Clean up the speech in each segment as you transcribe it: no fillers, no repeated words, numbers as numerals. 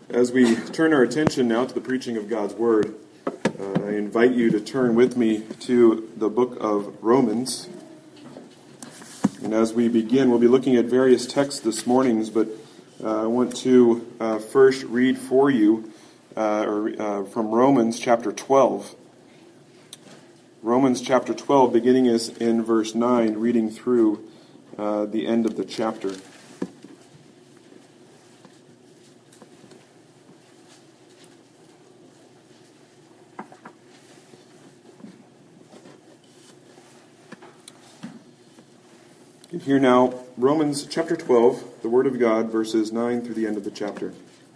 As we turn our attention now to the preaching of God's Word, I invite you to turn with me to the book of Romans. And as we begin, we'll be looking at various texts this morning, but I want to first read for you from Romans chapter 12. Romans chapter 12, beginning is in verse 9, reading through the end of the chapter. And here now, Romans chapter 12, the Word of God, verses 9 through the end of the chapter.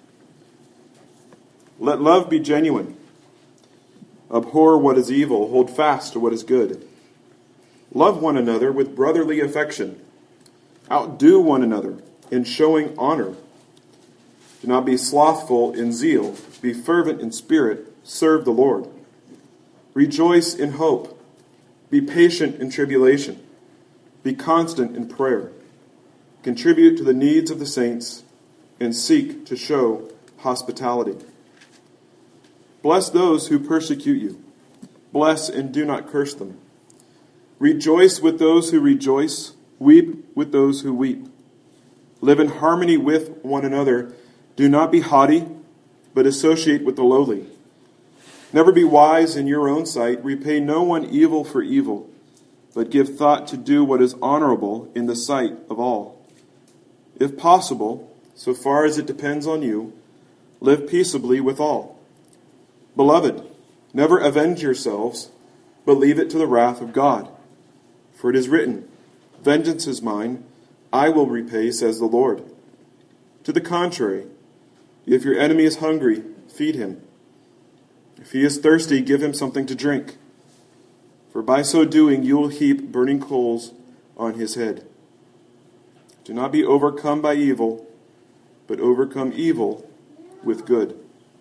Let love be genuine. Abhor what is evil, hold fast to what is good. Love one another with brotherly affection. Outdo one another in showing honor. Do not be slothful in zeal. Be fervent in spirit. Serve the Lord. Rejoice in hope. Be patient in tribulation. Be constant in prayer. Contribute to the needs of the saints and seek to show hospitality. Bless those who persecute you. Bless and do not curse them. Rejoice with those who rejoice. Weep with those who weep. Live in harmony with one another. Do not be haughty, but associate with the lowly. Never be wise in your own sight. Repay no one evil for evil, but give thought to do what is honorable in the sight of all. If possible, so far as it depends on you, live peaceably with all. Beloved, never avenge yourselves, but leave it to the wrath of God. For it is written, Vengeance is mine, I will repay, says the Lord. To the contrary, if your enemy is hungry, feed him. If he is thirsty, give him something to drink. For by so doing you will heap burning coals on his head. Do not be overcome by evil, but overcome evil with good.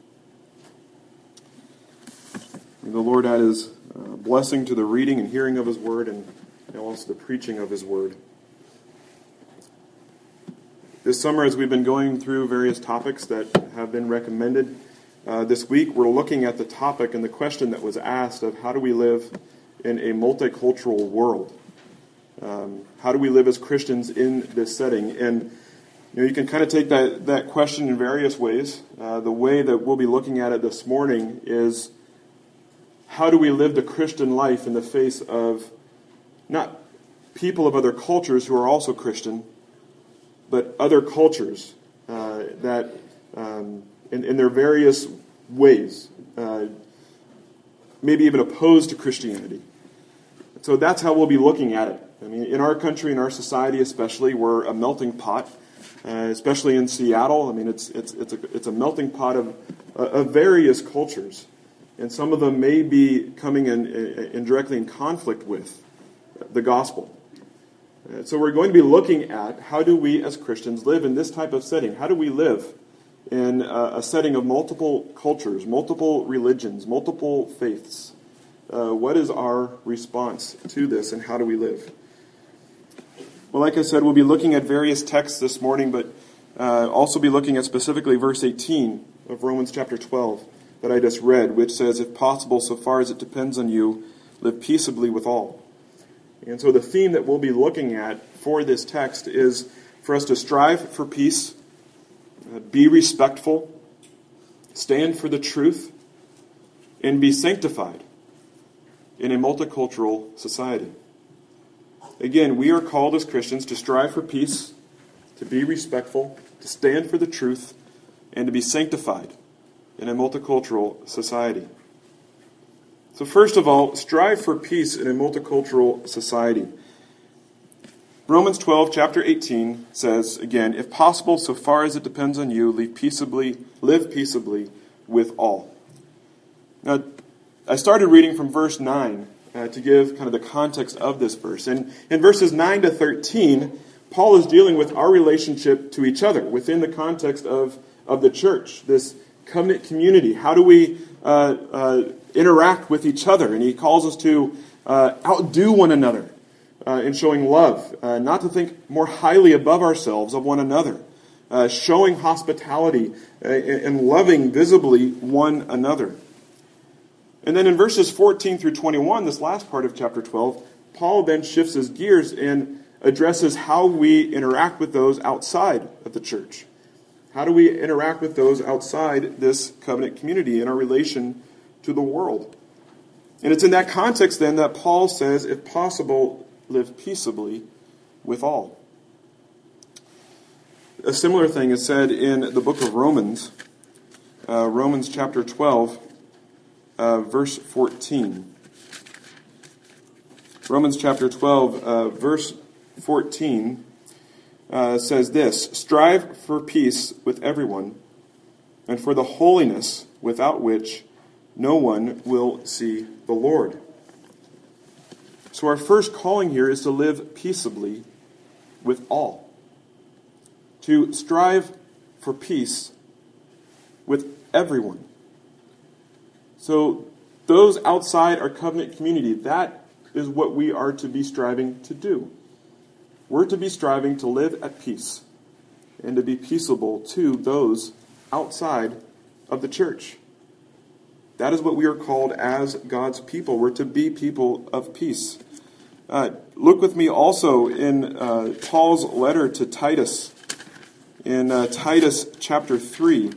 May the Lord add his blessing to the reading and hearing of his word, and also the preaching of his word. This summer, as we've been going through various topics that have been recommended, this week we're looking at the topic and the question that was asked of how do we live in a multicultural world? How do we live as Christians in this setting? And you can kind of take that question in various ways. The way that we'll be looking at it this morning is, how do we live the Christian life in the face of not people of other cultures who are also Christian, but other cultures that in their various ways, maybe even opposed to Christianity. So that's how we'll be looking at it. I mean, in our country, in our society especially, we're a melting pot, especially in Seattle. I mean, it's a melting pot of various cultures. And some of them may be coming in directly in conflict with the gospel. So we're going to be looking at how do we as Christians live in this type of setting? How do we live in a setting of multiple cultures, multiple religions, multiple faiths? What is our response to this, and how do we live? Well, like I said, we'll be looking at various texts this morning, but also be looking at specifically verse 18 of Romans chapter 12 that I just read, which says, if possible, so far as it depends on you, live peaceably with all. And so the theme that we'll be looking at for this text is for us to strive for peace, be respectful, stand for the truth, and be sanctified in a multicultural society. Again, we are called as Christians to strive for peace, to be respectful, to stand for the truth, and to be sanctified in a multicultural society. So first of all, strive for peace in a multicultural society. Romans 12, chapter 18 says, again, if possible, so far as it depends on you, live peaceably with all. Now, I started reading from verse 9 to give kind of the context of this verse. And in verses 9 to 13, Paul is dealing with our relationship to each other within the context of the church, this covenant community. How do we interact with each other? And he calls us to outdo one another in showing love, not to think more highly above ourselves of one another, showing hospitality, and loving visibly one another. And then in verses 14 through 21, this last part of chapter 12, Paul then shifts his gears and addresses how we interact with those outside of the church. How do we interact with those outside this covenant community in our relation to the world? And it's in that context then that Paul says, if possible, live peaceably with all. A similar thing is said in the book of Romans, Romans chapter 12, verse 14. Romans chapter 12, verse 14 says this, "Strive for peace with everyone, and for the holiness without which no one will see the Lord." So our first calling here is to live peaceably with all. To strive for peace with everyone. So those outside our covenant community, that is what we are to be striving to do. We're to be striving to live at peace and to be peaceable to those outside of the church. That is what we are called as God's people. We're to be people of peace. Look with me also in Paul's letter to Titus, in Titus chapter 3.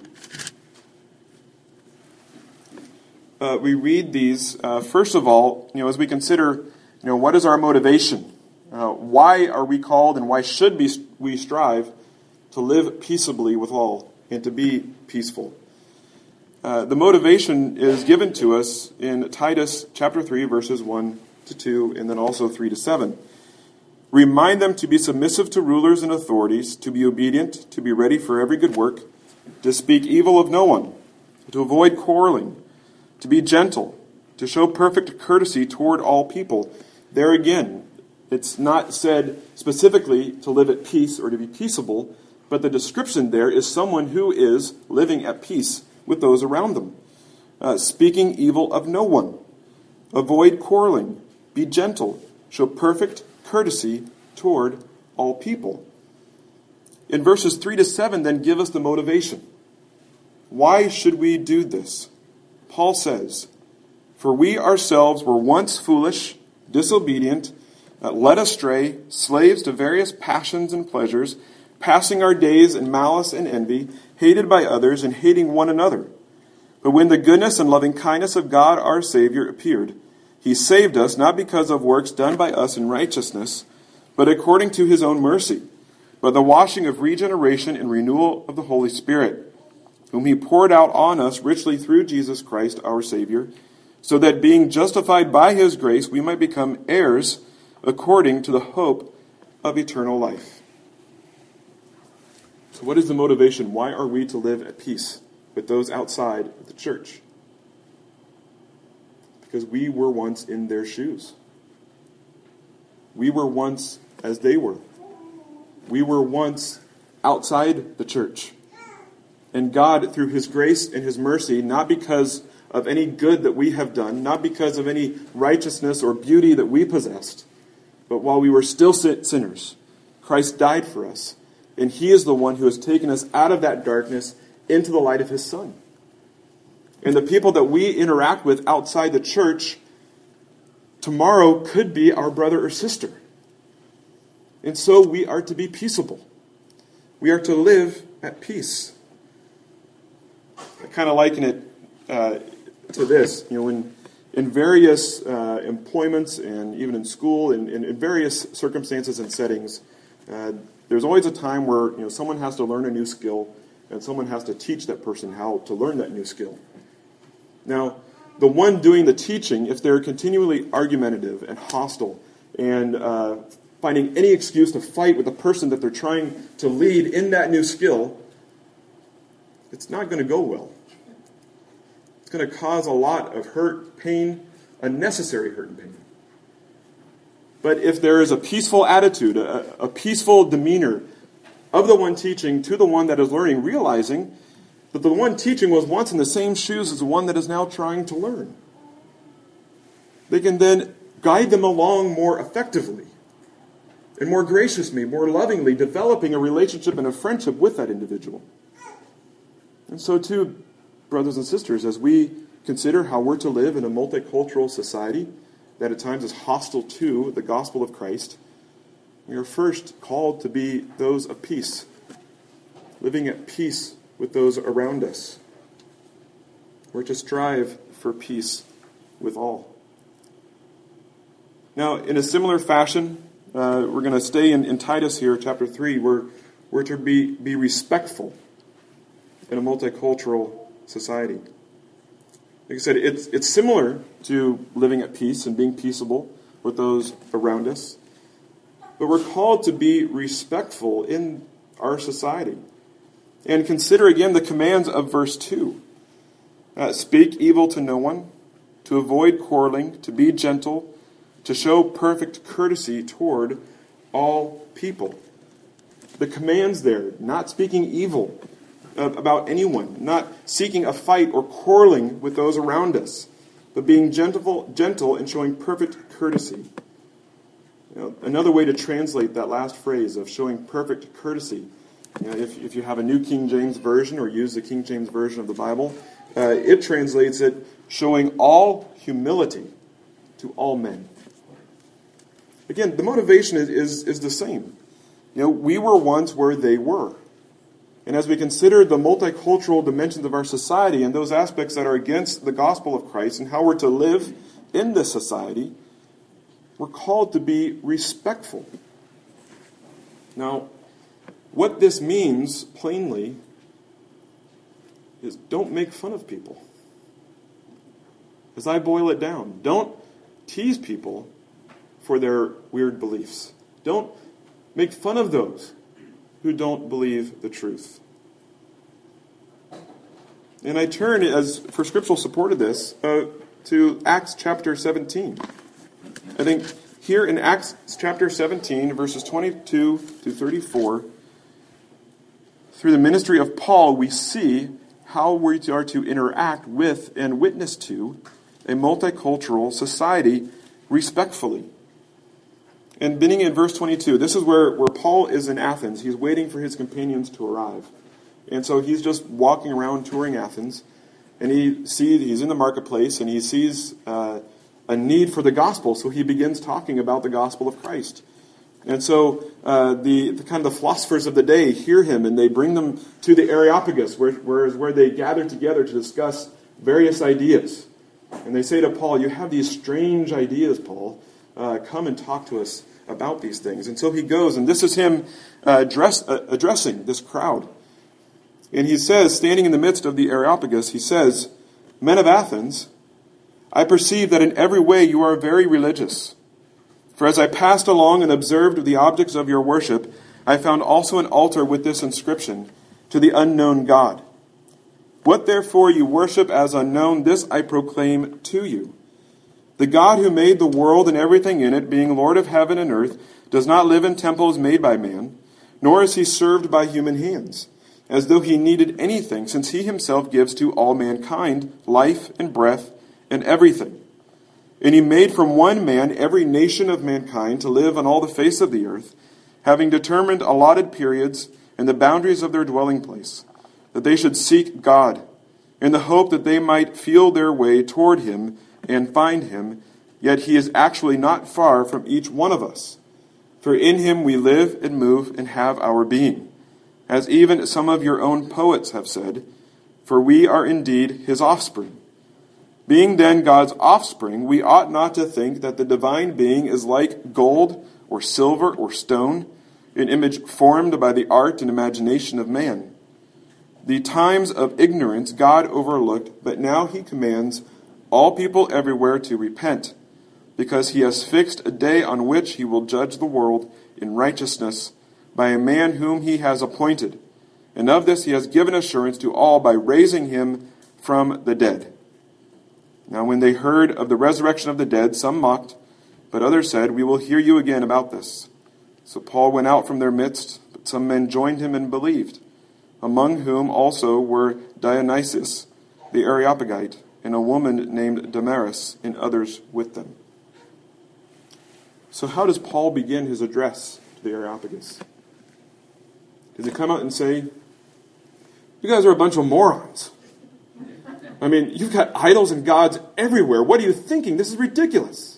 We read these, first of all, as we consider, what is our motivation? Why are we called and why should we strive to live peaceably with all and to be peaceful? The motivation is given to us in Titus chapter 3, verses 1 to 2, and then also 3 to 7. "Remind them to be submissive to rulers and authorities, to be obedient, to be ready for every good work, to speak evil of no one, to avoid quarreling, to be gentle, to show perfect courtesy toward all people." There again, it's not said specifically to live at peace or to be peaceable, but the description there is someone who is living at peace with those around them. Speaking evil of no one. Avoid quarreling. Be gentle. Show perfect courtesy toward all people. In verses 3 to 7 then give us the motivation. Why should we do this? Paul says, "For we ourselves were once foolish, disobedient, led astray, slaves to various passions and pleasures, passing our days in malice and envy, hated by others and hating one another. But when the goodness and loving kindness of God our Savior appeared, He saved us not because of works done by us in righteousness, but according to His own mercy, by the washing of regeneration and renewal of the Holy Spirit, whom He poured out on us richly through Jesus Christ our Savior, so that being justified by His grace we might become heirs according to the hope of eternal life." So what is the motivation? Why are we to live at peace with those outside of the church? Because we were once in their shoes. We were once as they were. We were once outside the church. And God, through His grace and His mercy, not because of any good that we have done, not because of any righteousness or beauty that we possessed, but while we were still sinners, Christ died for us. And He is the one who has taken us out of that darkness into the light of His Son. And the people that we interact with outside the church tomorrow could be our brother or sister. And so we are to be peaceable. We are to live at peace. I kind of liken it to this. When in various employments and even in school and in various circumstances and settings, there's always a time where someone has to learn a new skill and someone has to teach that person how to learn that new skill. Now, the one doing the teaching, if they're continually argumentative and hostile and finding any excuse to fight with the person that they're trying to lead in that new skill, it's not going to go well. It's going to cause a lot of hurt, pain, unnecessary hurt and pain. But if there is a peaceful attitude, a peaceful demeanor of the one teaching to the one that is learning, realizing that the one teaching was once in the same shoes as the one that is now trying to learn, they can then guide them along more effectively and more graciously, more lovingly, developing a relationship and a friendship with that individual. And so too, brothers and sisters, as we consider how we're to live in a multicultural society that at times is hostile to the gospel of Christ, we are first called to be those of peace, living at peace with those around us. We're to strive for peace with all. Now, in a similar fashion, we're going to stay in Titus here, chapter 3. We're to be respectful in a multicultural society. Like I said, it's similar to living at peace and being peaceable with those around us. But we're called to be respectful in our society. And consider again the commands of verse 2. Speak evil to no one, to avoid quarreling, to be gentle, to show perfect courtesy toward all people. The commands there, not speaking evil about anyone, not seeking a fight or quarreling with those around us, but being gentle and showing perfect courtesy. Another way to translate that last phrase of showing perfect courtesy, if you have a New King James Version or use the King James Version of the Bible, it translates it showing all humility to all men. Again, the motivation is the same. We were once where they were. And as we consider the multicultural dimensions of our society and those aspects that are against the gospel of Christ and how we're to live in this society, we're called to be respectful. Now, what this means, plainly, is don't make fun of people. As I boil it down, don't tease people for their weird beliefs. Don't make fun of those who don't believe the truth. And I turn, as for scriptural support of this, to Acts chapter 17. I think here in Acts chapter 17, verses 22 to 34, through the ministry of Paul, we see how we are to interact with and witness to a multicultural society respectfully. And beginning in verse 22, this is where Paul is in Athens. He's waiting for his companions to arrive. And so he's just walking around touring Athens. And he's in the marketplace and he sees a need for the gospel. So he begins talking about the gospel of Christ. And so the kind of the philosophers of the day hear him and they bring them to the Areopagus, where they gather together to discuss various ideas. And they say to Paul, "You have these strange ideas, Paul. Come and talk to us about these things." And so he goes, and this is him addressing this crowd. And he says, standing in the midst of the Areopagus, he says, "Men of Athens, I perceive that in every way you are very religious. For as I passed along and observed the objects of your worship, I found also an altar with this inscription, 'To the unknown God.' What therefore you worship as unknown, this I proclaim to you. The God who made the world and everything in it, being Lord of heaven and earth, does not live in temples made by man, nor is he served by human hands, as though he needed anything, since he himself gives to all mankind life and breath and everything. And he made from one man every nation of mankind to live on all the face of the earth, having determined allotted periods and the boundaries of their dwelling place, that they should seek God, in the hope that they might feel their way toward him and find him, yet he is actually not far from each one of us. For in him we live and move and have our being, as even some of your own poets have said, for we are indeed his offspring. Being then God's offspring, we ought not to think that the divine being is like gold or silver or stone, an image formed by the art and imagination of man. The times of ignorance God overlooked, but now he commands all people everywhere to repent, because he has fixed a day on which he will judge the world in righteousness by a man whom he has appointed. And of this he has given assurance to all by raising him from the dead." Now when they heard of the resurrection of the dead, some mocked, but others said, "We will hear you again about this." So Paul went out from their midst, but some men joined him and believed, among whom also were Dionysius the Areopagite, and a woman named Damaris, and others with them. So how does Paul begin his address the Areopagus? Does he come out and say, you guys are a bunch of morons? I mean, you've got idols and gods everywhere. What are you thinking? This is ridiculous.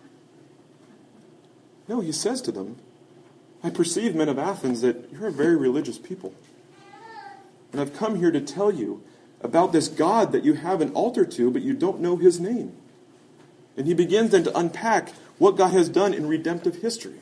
No, he says to them, I perceive, men of Athens, that you're a very religious people. And I've come here to tell you about this God that you have an altar to, but you don't know his name. And he begins then to unpack what God has done in redemptive history.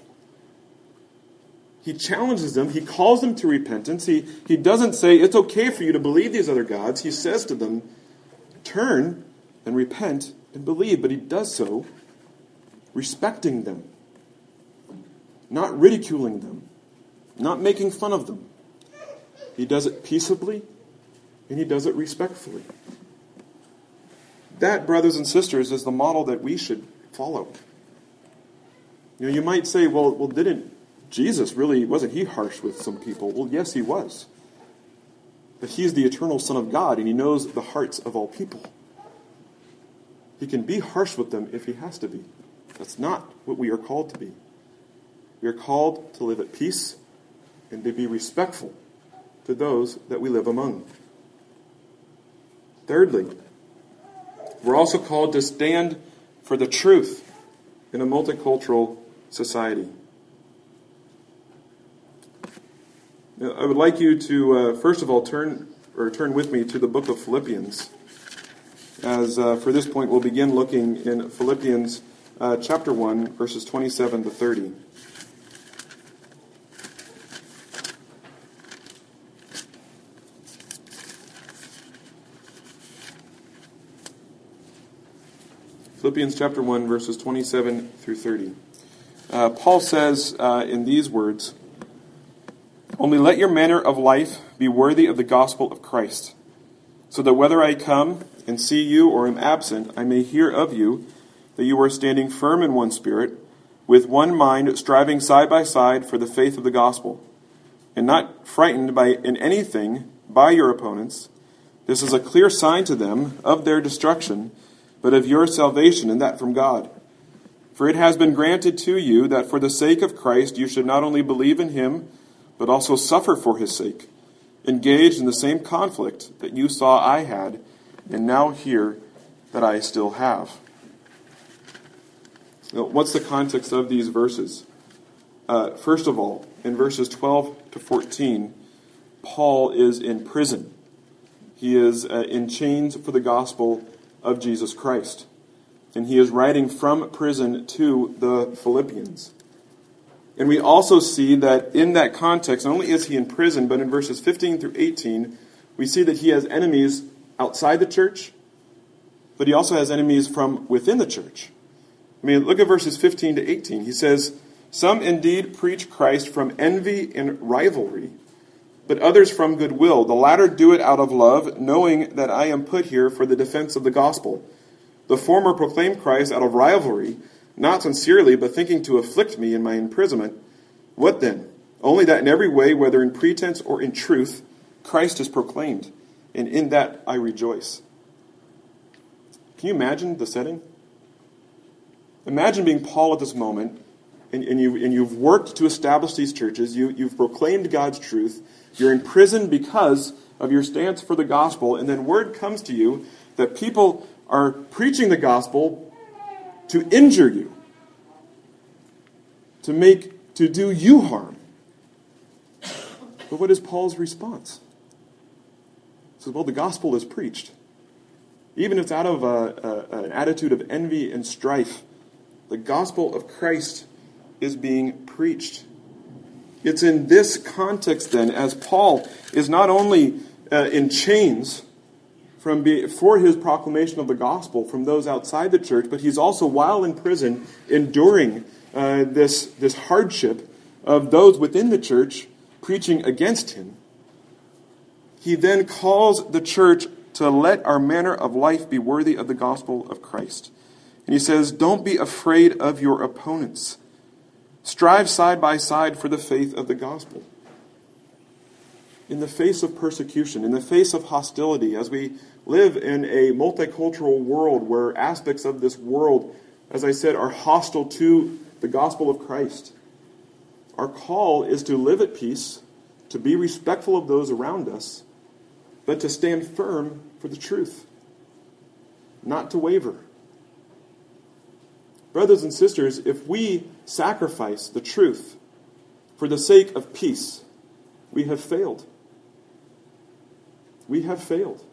He challenges them. He calls them to repentance. He doesn't say, it's okay for you to believe these other gods. He says to them, turn and repent and believe. But he does so respecting them, not ridiculing them, not making fun of them. He does it peaceably, and he does it respectfully. That, brothers and sisters, is the model that we should follow. You know, you might say, well, didn't Jesus really, wasn't he harsh with some people? Well, yes, he was. But he's the eternal Son of God, and he knows the hearts of all people. He can be harsh with them if he has to be. That's not what we are called to be. We are called to live at peace and to be respectful to those that we live among. Thirdly, we're also called to stand for the truth in a multicultural society. Now, I would like you to, first of all, turn with me to the book of Philippians. As for this point, we'll begin looking in Philippians chapter 1, verses 27 to 30. Philippians chapter 1, verses 27 through 30. Paul says in these words, only let your manner of life be worthy of the gospel of Christ, so that whether I come and see you or am absent, I may hear of you, that you are standing firm in one spirit, with one mind, striving side by side for the faith of the gospel, and not frightened in anything by your opponents. This is a clear sign to them of their destruction, but of your salvation, and that from God. For it has been granted to you that for the sake of Christ you should not only believe in him, but also suffer for his sake, engaged in the same conflict that you saw I had, and now hear that I still have. Now, what's the context of these verses? First of all, in verses 12 to 14, Paul is in prison. He is in chains for the gospel of Jesus Christ. And he is writing from prison to the Philippians. And we also see that in that context, not only is he in prison, but in verses 15 through 18, we see that he has enemies outside the church, but he also has enemies from within the church. I mean, look at verses 15 to 18. He says, some indeed preach Christ from envy and rivalry, but others from goodwill. The latter do it out of love, knowing that I am put here for the defense of the gospel. The former proclaim Christ out of rivalry, not sincerely, but thinking to afflict me in my imprisonment. What then? Only that in every way, whether in pretense or in truth, Christ is proclaimed, and in that I rejoice. Can you imagine the setting? Imagine being Paul at this moment, and you've worked to establish these churches, you've proclaimed God's truth, you're in prison because of your stance for the gospel, and then word comes to you that people are preaching the gospel to injure you, to do you harm. But what is Paul's response? He says, well, the gospel is preached. Even if it's out of an attitude of envy and strife, the gospel of Christ is being preached. It's in this context, then, as Paul is not only in chains for his proclamation of the gospel from those outside the church, but he's also, while in prison, enduring this hardship of those within the church preaching against him. He then calls the church to let our manner of life be worthy of the gospel of Christ. And he says, don't be afraid of your opponents. Strive side by side for the faith of the gospel. In the face of persecution, in the face of hostility, as we live in a multicultural world where aspects of this world, as I said, are hostile to the gospel of Christ, Our call is to live at peace, to be respectful of those around us, but to stand firm for the truth, not to waver. Brothers and sisters, if we sacrifice the truth for the sake of peace, we have failed. We have failed.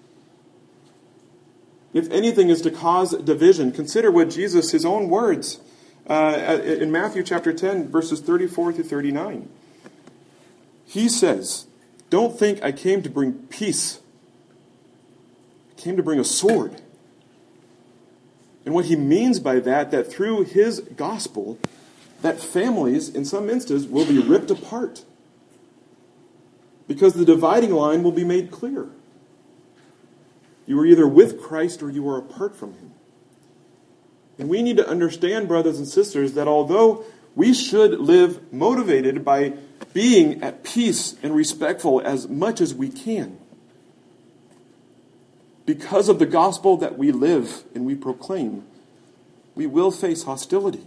If anything is to cause division, consider what Jesus, his own words, in Matthew chapter 10, verses 34 through 39. He says, "Don't think I came to bring peace. I came to bring a sword." And what he means by that through his gospel, that families, in some instances, will be ripped apart. Because the dividing line will be made clear. You are either with Christ or you are apart from him. And we need to understand, brothers and sisters, that although we should live motivated by being at peace and respectful as much as we can, because of the gospel that we live and we proclaim, we will face hostility.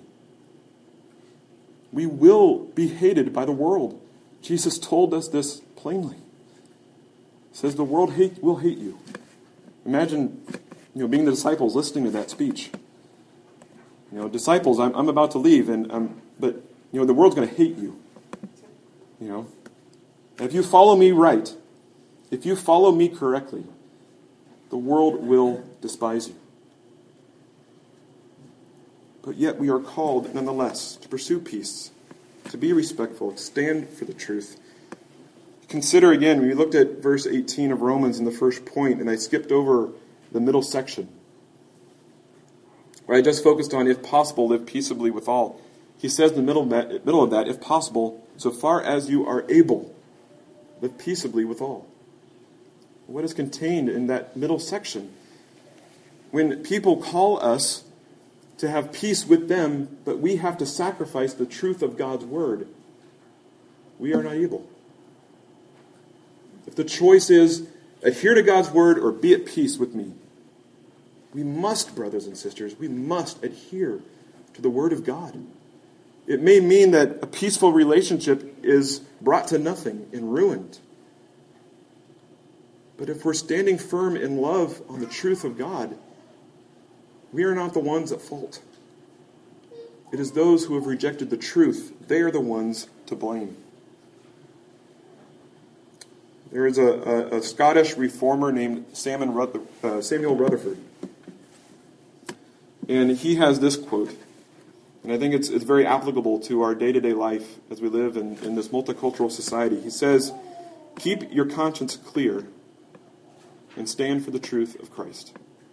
We will be hated by the world. Jesus told us this plainly. He says the world will hate you. Imagine, being the disciples listening to that speech. Disciples, I'm about to leave, but the world's going to hate you. And if you follow me right, if you follow me correctly, the world will despise you. But yet we are called, nonetheless, to pursue peace, to be respectful, to stand for the truth. Consider again, we looked at verse 18 of Romans in the first point, and I skipped over the middle section, where I just focused on, if possible, live peaceably with all. He says in the middle of that, if possible, so far as you are able, live peaceably with all. What is contained in that middle section? When people call us to have peace with them, but we have to sacrifice the truth of God's word, we are not able. If the choice is adhere to God's word or be at peace with me, we must, brothers and sisters, we must adhere to the word of God. It may mean that a peaceful relationship is brought to nothing and ruined. But if we're standing firm in love on the truth of God, we are not the ones at fault. It is those who have rejected the truth. They are the ones to blame. There is a Scottish reformer named Samuel Rutherford. And he has this quote. And I think it's very applicable to our day-to-day life as we live in this multicultural society. He says, "Keep your conscience clear and stand for the truth of Christ."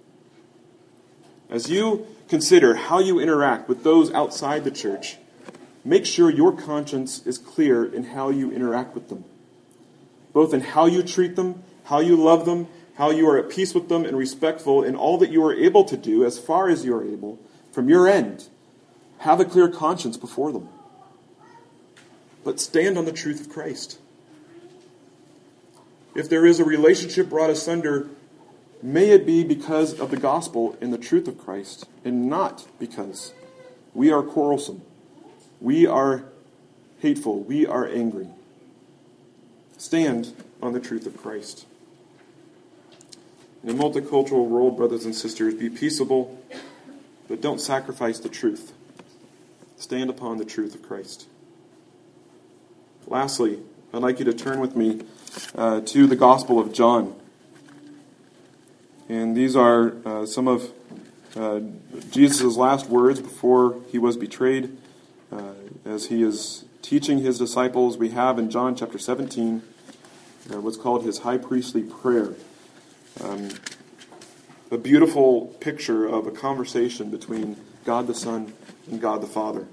As you consider how you interact with those outside the church, make sure your conscience is clear in how you interact with them. Both in how you treat them, how you love them, how you are at peace with them and respectful in all that you are able to do as far as you are able from your end. Have a clear conscience before them. But stand on the truth of Christ. If there is a relationship brought asunder, may it be because of the gospel and the truth of Christ, and not because we are quarrelsome, we are hateful, we are angry. Stand on the truth of Christ. In a multicultural world, brothers and sisters, be peaceable, but don't sacrifice the truth. Stand upon the truth of Christ. Lastly, I'd like you to turn with me to the Gospel of John. And these are some of Jesus' last words before he was betrayed. As he is teaching his disciples, we have in John chapter 17 what's called his high priestly prayer. A beautiful picture of a conversation between God the Son and God the Father.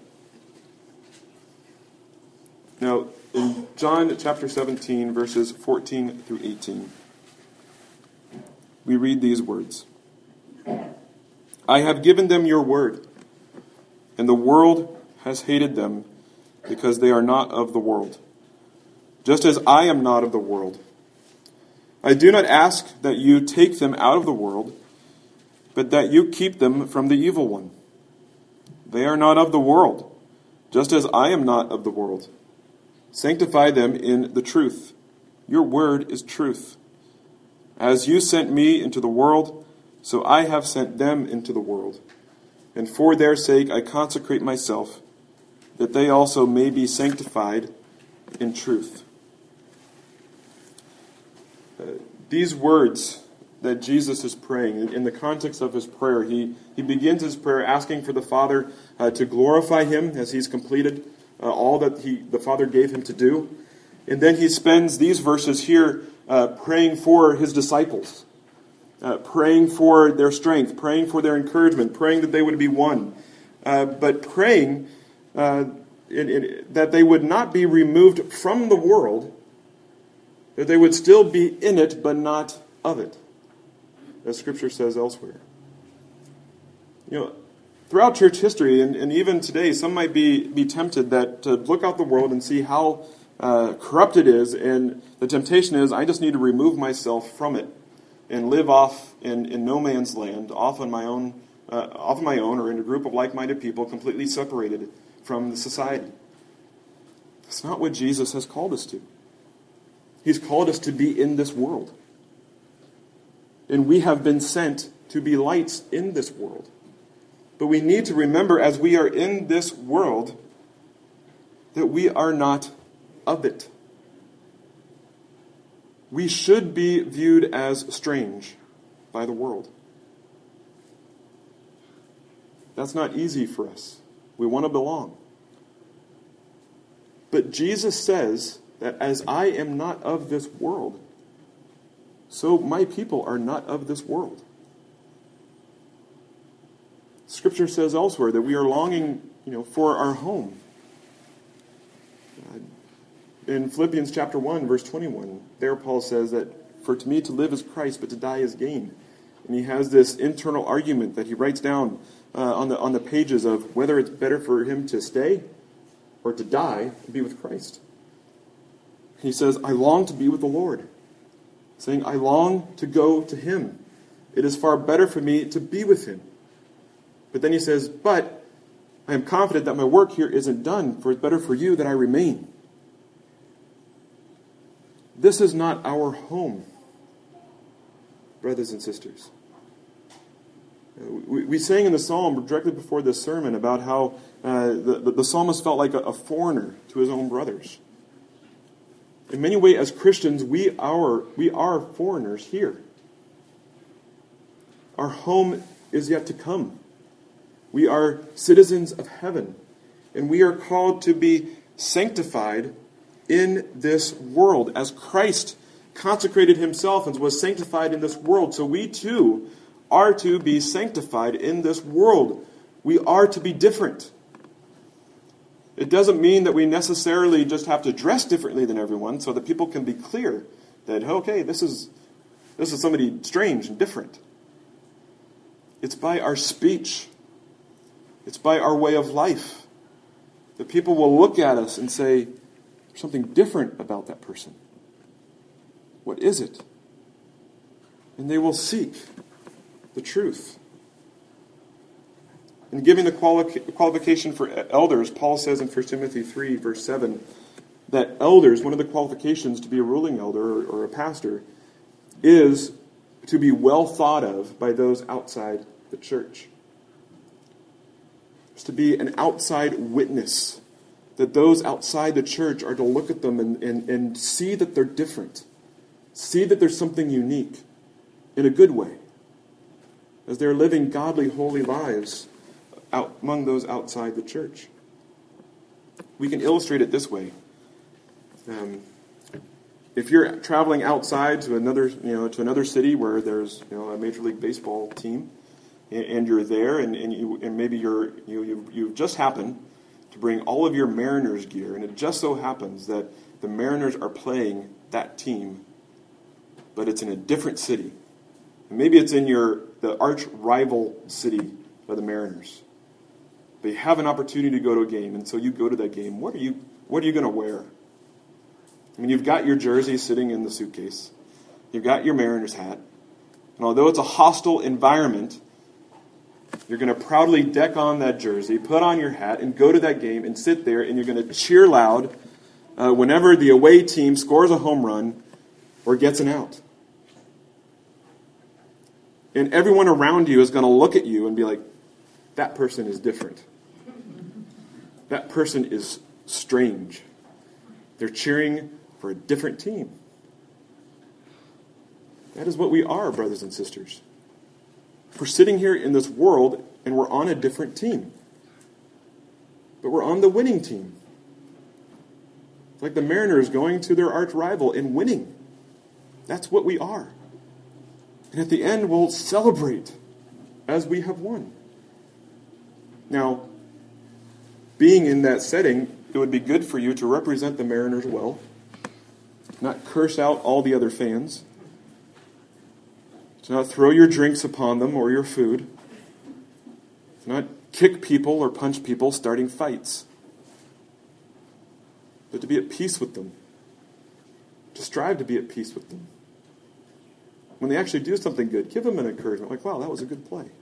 Now, in John chapter 17, verses 14 through 18, we read these words. "I have given them your word, and the world has hated them because they are not of the world, just as I am not of the world. I do not ask that you take them out of the world, but that you keep them from the evil one. They are not of the world, just as I am not of the world. Sanctify them in the truth. Your word is truth. As you sent me into the world, so I have sent them into the world. And for their sake I consecrate myself, that they also may be sanctified in truth. These words that Jesus is praying, in the context of his prayer, he begins his prayer asking for the Father to glorify him as he's completed all that the Father gave him to do. And then he spends these verses here praying for his disciples, praying for their strength, praying for their encouragement, praying that they would be one, but praying that they would not be removed from the world, that they would still be in it but not of it, as Scripture says elsewhere. Throughout church history, and even today, some might be tempted that to look out the world and see how corrupt it is, and the temptation is, I just need to remove myself from it and live off in no man's land, off on my own, or in a group of like-minded people, completely separated from the society. That's not what Jesus has called us to. He's called us to be in this world. And we have been sent to be lights in this world. But we need to remember, as we are in this world, that we are not of it. We should be viewed as strange by the world. That's not easy for us. We want to belong. But Jesus says that as I am not of this world, so my people are not of this world. Scripture says elsewhere that we are longing, for our home. In Philippians chapter 1, verse 21, there Paul says that, for to me to live is Christ, but to die is gain. And he has this internal argument that he writes down on the pages of whether it's better for him to stay or to die and be with Christ. He says, I long to be with the Lord, saying, I long to go to him. It is far better for me to be with him. But then he says, but I am confident that my work here isn't done, for it's better for you that I remain. This is not our home, brothers and sisters. We sang in the psalm directly before this sermon about how the psalmist felt like a foreigner to his own brothers. In many ways, as Christians, we are foreigners here. Our home is yet to come. We are citizens of heaven, and we are called to be sanctified in this world, as Christ consecrated himself and was sanctified in this world. So we too are to be sanctified in this world. We are to be different. It doesn't mean that we necessarily just have to dress differently than everyone so that people can be clear that, okay, this is somebody strange and different. It's by our speech. It's by our way of life that people will look at us and say, there's something different about that person. What is it? And they will seek the truth. In giving the qualification for elders, Paul says in 1 Timothy 3, verse 7, that elders, one of the qualifications to be a ruling elder or a pastor, is to be well thought of by those outside the church. It's to be an outside witness, that those outside the church are to look at them and see that they're different, see that there's something unique in a good way, as they're living godly, holy lives out among those outside the church. We can illustrate it this way. If you're traveling outside to another city where there's a Major League Baseball team, and you're there, and maybe you've just happened to bring all of your Mariners gear, and it just so happens that the Mariners are playing that team, but it's in a different city. And maybe it's in the arch rival city of the Mariners. They have an opportunity to go to a game, and so you go to that game. What are you going to wear? I mean, you've got your jersey sitting in the suitcase. You've got your Mariners hat. And although it's a hostile environment, You're going to proudly deck on that jersey, put on your hat, and go to that game and sit there, and you're going to cheer loud whenever the away team scores a home run or gets an out. And everyone around you is going to look at you and be like, that person is different. That person is strange. They're cheering for a different team. That is what we are, brothers and sisters. We're sitting here in this world and we're on a different team. But we're on the winning team. It's like the Mariners going to their arch rival and winning. That's what we are. And at the end, we'll celebrate as we have won. Now, being in that setting, it would be good for you to represent the Mariners well, not curse out all the other fans, to not throw your drinks upon them or your food, to not kick people or punch people starting fights, but to be at peace with them, to strive to be at peace with them. When they actually do something good, give them an encouragement, like, wow, that was a good play.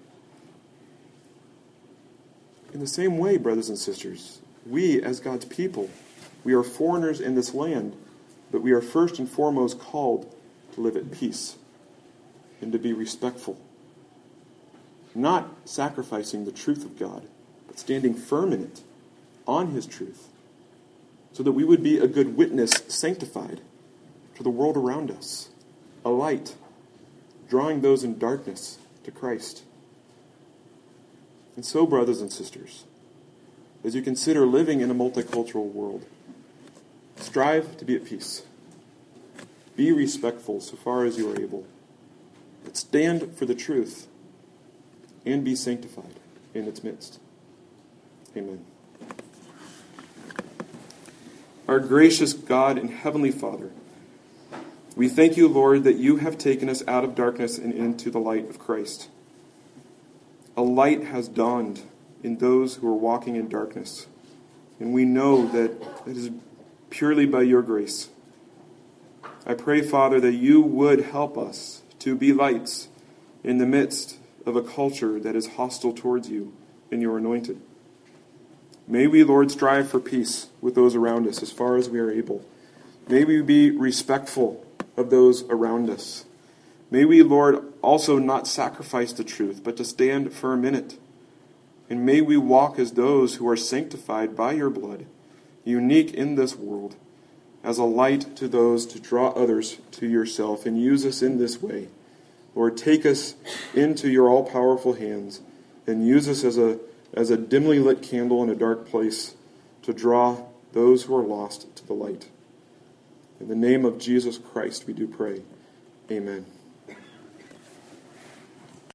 In the same way, brothers and sisters, we as God's people, we are foreigners in this land, but we are first and foremost called to live at peace and to be respectful. Not sacrificing the truth of God, but standing firm in it, on His truth, so that we would be a good witness, sanctified to the world around us, a light, drawing those in darkness to Christ. And so, brothers and sisters, as you consider living in a multicultural world, strive to be at peace. Be respectful so far as you are able. But stand for the truth and be sanctified in its midst. Amen. Our gracious God and Heavenly Father, we thank you, Lord, that you have taken us out of darkness and into the light of Christ. A light has dawned in those who are walking in darkness, and we know that it is purely by your grace. I pray, Father, that you would help us to be lights in the midst of a culture that is hostile towards you and your anointed. May we, Lord, strive for peace with those around us as far as we are able. May we be respectful of those around us. May we, Lord, also not sacrifice the truth, but to stand firm in it. And may we walk as those who are sanctified by your blood, unique in this world, as a light to those to draw others to yourself, and use us in this way. Lord, take us into your all-powerful hands and use us as a dimly lit candle in a dark place to draw those who are lost to the light. In the name of Jesus Christ we do pray. Amen.